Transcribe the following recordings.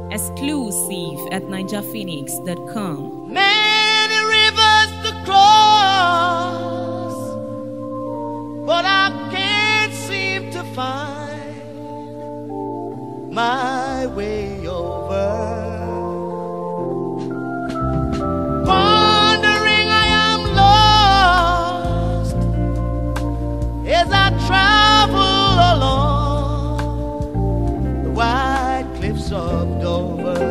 Exclusive at ninjaphoenix.com. Many rivers to cross, but I can't seem to find my way over. Wandering, I am lost as I travel along the wide cliffs of Dover.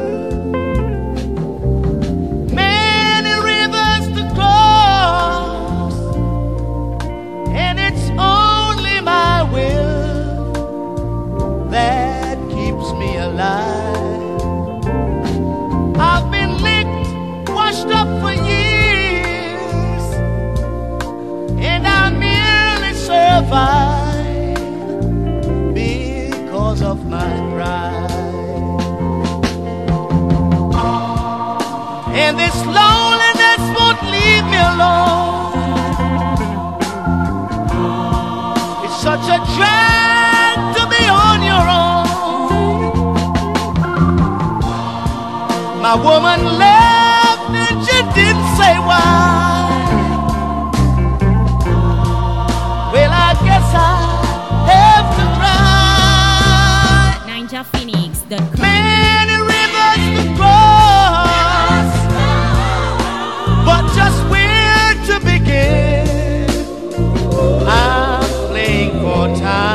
Many rivers to cross, and it's only my will that keeps me alive. I've been licked, washed up for years, and I merely survive because of my pride. And this loneliness won't leave me alone. It's such a drag to be on your own. My woman left and she didn't say why. Well, I guess I have to cry. ninjaphoenix.com. Many rivers to cross, but just where to begin? I'm playing for time.